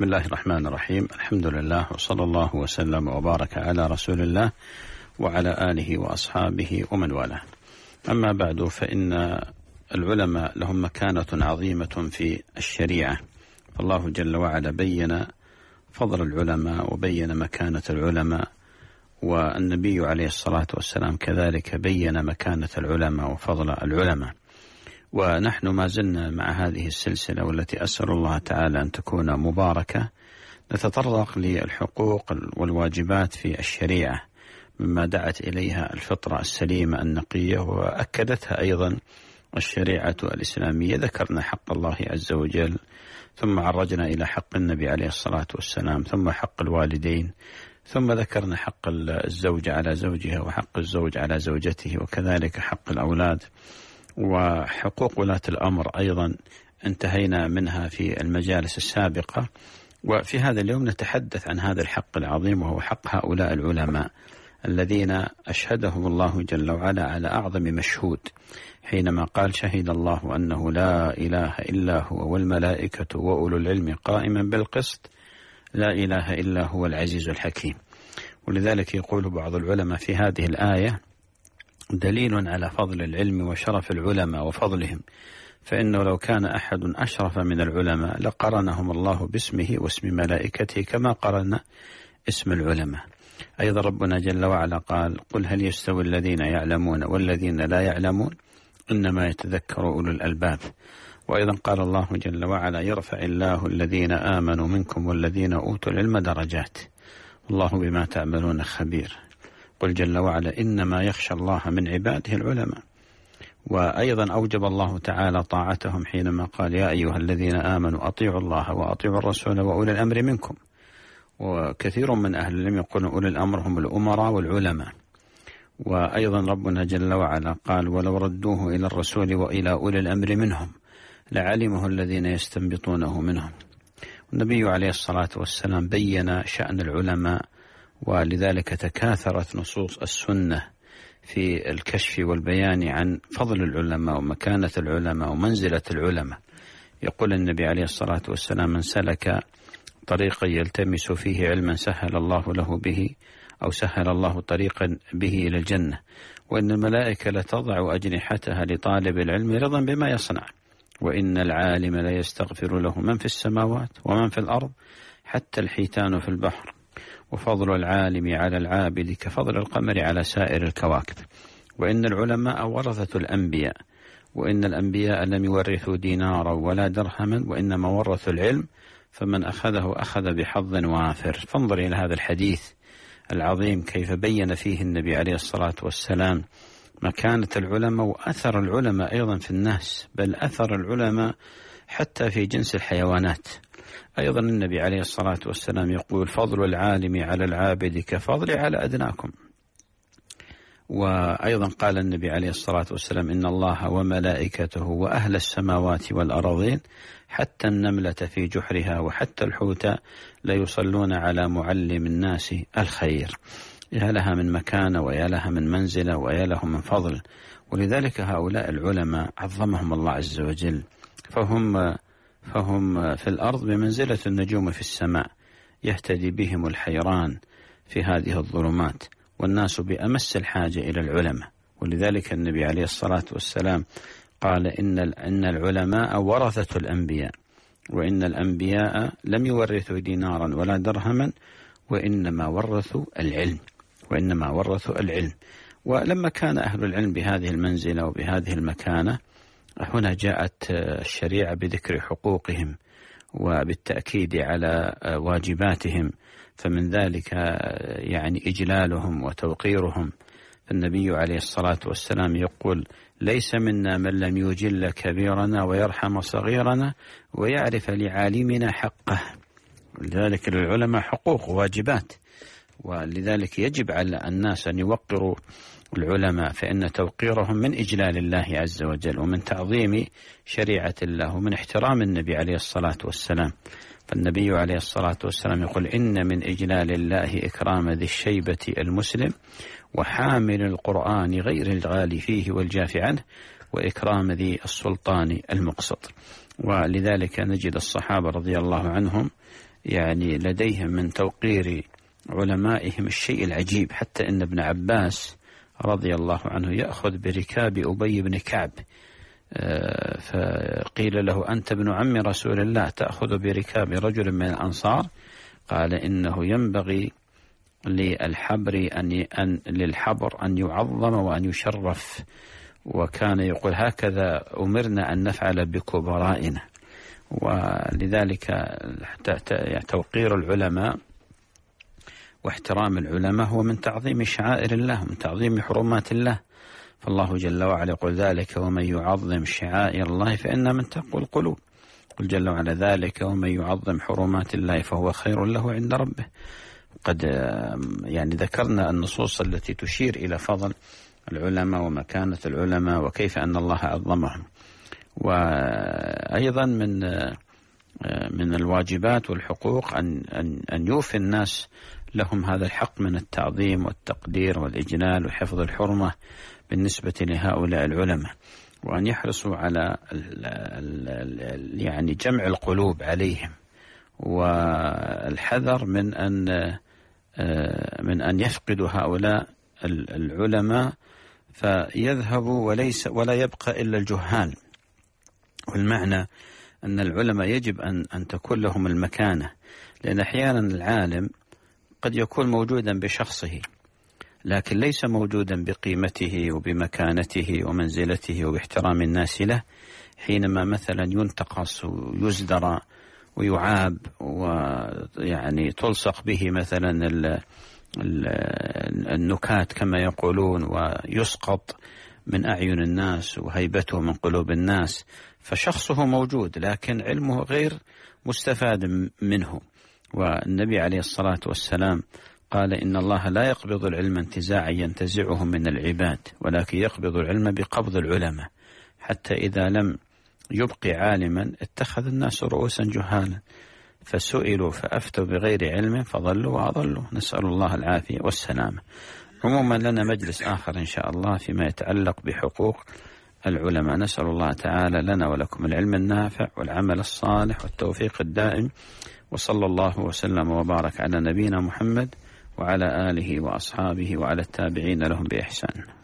بسم الله الرحمن الرحيم. الحمد لله وصلى الله وسلم وبارك على رسول الله وعلى آله وأصحابه ومن والاه. أما بعد، فإن العلماء لهم مكانة عظيمة في الشريعة، فالله جل وعلا بين فضل العلماء وبين مكانة العلماء، والنبي عليه الصلاة والسلام كذلك بين مكانة العلماء وفضل العلماء. ونحن ما زلنا مع هذه السلسلة، والتي أسأل الله تعالى أن تكون مباركة، نتطرق للحقوق والواجبات في الشريعة مما دعت إليها الفطرة السليمة النقية وأكدتها أيضا الشريعة الإسلامية. ذكرنا حق الله عز وجل، ثم عرجنا إلى حق النبي عليه الصلاة والسلام، ثم حق الوالدين، ثم ذكرنا حق الزوجة على زوجها وحق الزوج على زوجته، وكذلك حق الأولاد وحقوق ولاة الأمر أيضا انتهينا منها في المجالس السابقة. وفي هذا اليوم نتحدث عن هذا الحق العظيم، وهو حق هؤلاء العلماء الذين أشهدهم الله جل وعلا على أعظم مشهود، حينما قال: شهد الله أنه لا إله إلا هو والملائكة وأولو العلم قائما بالقسط لا إله إلا هو العزيز الحكيم. ولذلك يقول بعض العلماء في هذه الآية: دليل على فضل العلم وشرف العلماء وفضلهم، فإنه لو كان أحد أشرف من العلماء لقرنهم الله باسمه واسم ملائكته كما قرن اسم العلماء. أيضا ربنا جل وعلا قال: قل هل يستوي الذين يعلمون والذين لا يعلمون إنما يتذكر أولو الألباب. وأيضا قال الله جل وعلا: يرفع الله الذين آمنوا منكم والذين أوتوا العلم درجات الله بما تعملون خبير. قل جل وعلا: إنما يخشى الله من عباده العلماء. وأيضا أوجب الله تعالى طاعتهم حينما قال: يا أيها الذين آمنوا أطيعوا الله وأطيعوا الرسول وأولي الأمر منكم. وكثير من أهل العلم يقولون أولي الأمر هم الأمراء والعلماء. وأيضا ربنا جل وعلا قال: ولو ردوه إلى الرسول وإلى أولي الأمر منهم لعلمه الذين يستنبطونه منهم. النبي عليه الصلاة والسلام بين شأن العلماء، ولذلك تكاثرت نصوص السنة في الكشف والبيان عن فضل العلماء ومكانة العلماء ومنزلة العلماء. يقول النبي عليه الصلاة والسلام: من سلك طريقا يلتمس فيه علما سهل الله له به، أو سهل الله طريقا به إلى الجنة، وإن الملائكة لتضع أجنحتها لطالب العلم رضا بما يصنع، وإن العالم لا يستغفر له من في السماوات ومن في الأرض حتى الحيتان في البحر، وفضل العالم على العابد كفضل القمر على سائر الكواكب، وإن العلماء ورثة الأنبياء، وإن الأنبياء لم يورثوا دينارا ولا درهما وإنما ورثوا العلم، فمن أخذه أخذ بحظ وافر. فانظر إلى هذا الحديث العظيم كيف بين فيه النبي عليه الصلاة والسلام مكانة العلماء وأثر العلماء أيضا في الناس، بل أثر العلماء حتى في جنس الحيوانات. أيضا النبي عليه الصلاة والسلام يقول: فضل العالم على العابد كفضل على أدناكم. وأيضا قال النبي عليه الصلاة والسلام: إن الله وملائكته وأهل السماوات والأرضين حتى النملة في جحرها وحتى الحوت لا يصلون على معلم الناس الخير. يا لها من مكانة ويا لها من منزلة ويا لهم من فضل. ولذلك هؤلاء العلماء عظمهم الله عز وجل، فهم في الأرض بمنزلة النجوم في السماء، يهتدي بهم الحيران في هذه الظلمات، والناس بأمس الحاجة إلى العلماء. ولذلك النبي عليه الصلاة والسلام قال: إن العلماء ورثة الأنبياء، وإن الأنبياء لم يورثوا دينارا ولا درهما وإنما ورثوا العلم. ولما كان أهل العلم بهذه المنزلة وبهذه المكانة، هنا جاءت الشريعة بذكر حقوقهم وبالتأكيد على واجباتهم، فمن ذلك يعني إجلالهم وتوقيرهم. فالنبي عليه الصلاة والسلام يقول: ليس منا من لم يجل كبيرنا ويرحم صغيرنا ويعرف لعالمنا حقه. لذلك للعلماء حقوق وواجبات، ولذلك يجب على الناس أن يوقروا العلماء، فإن توقيرهم من إجلال الله عز وجل ومن تعظيم شريعة الله ومن احترام النبي عليه الصلاة والسلام. فالنبي عليه الصلاة والسلام يقول: إن من إجلال الله إكرام ذي الشيبة المسلم وحامل القرآن غير الغالي فيه والجاف عنه وإكرام ذي السلطان المقسط. ولذلك نجد الصحابة رضي الله عنهم يعني لديهم من توقير علمائهم الشيء العجيب، حتى إن ابن عباس رضي الله عنه يأخذ بركاب أبي بن كعب، فقيل له: أنت ابن عم رسول الله تأخذ بركاب رجل من الأنصار؟ قال: إنه ينبغي للحبر أن يعظم وأن يشرف، وكان يقول: هكذا أمرنا أن نفعل بكبرائنا. ولذلك توقير العلماء واحترام العلماء هو من تعظيم شعائر الله، من تعظيم حرمات الله. فالله جل وعلا يقول: ذلك ومن يعظم شعائر الله فإنها من تقوى القلوب. قل جل وعلا: ذلك ومن يعظم حرمات الله فهو خير له عند ربه. قد يعني ذكرنا النصوص التي تشير إلى فضل العلماء ومكانة العلماء وكيف أن الله عظمهم. وأيضا من الواجبات والحقوق أن يوفي الناس لهم هذا الحق من التعظيم والتقدير والإجلال وحفظ الحرمة بالنسبة لهؤلاء العلماء، وأن يحرصوا على يعني جمع القلوب عليهم، والحذر من أن يفقدوا هؤلاء العلماء فيذهبوا ولا يبقى إلا الجهال. والمعنى أن العلماء يجب أن تكون لهم المكانة، لأن أحيانا العالم قد يكون موجودا بشخصه لكن ليس موجودا بقيمته وبمكانته ومنزلته وباحترام الناس له، حينما مثلا ينتقص ويزدرى ويعاب ويعني تلصق به مثلا النكات كما يقولون، ويسقط من أعين الناس وهيبته من قلوب الناس، فشخصه موجود لكن علمه غير مستفاد منه. والنبي عليه الصلاة والسلام قال: إن الله لا يقبض العلم انتزاعا ينتزعه من العباد، ولكن يقبض العلم بقبض العلماء، حتى إذا لم يبقي عالما اتخذ الناس رؤوسا جهالا فسئلوا فأفتوا بغير علم فضلوا وأضلوا. نسأل الله العافية والسلامة. عموما لنا مجلس آخر إن شاء الله فيما يتعلق بحقوق العلماء. نسأل الله تعالى لنا ولكم العلم النافع والعمل الصالح والتوفيق الدائم، وصلى الله وسلم وبارك على نبينا محمد وعلى آله وأصحابه وعلى التابعين لهم بإحسان.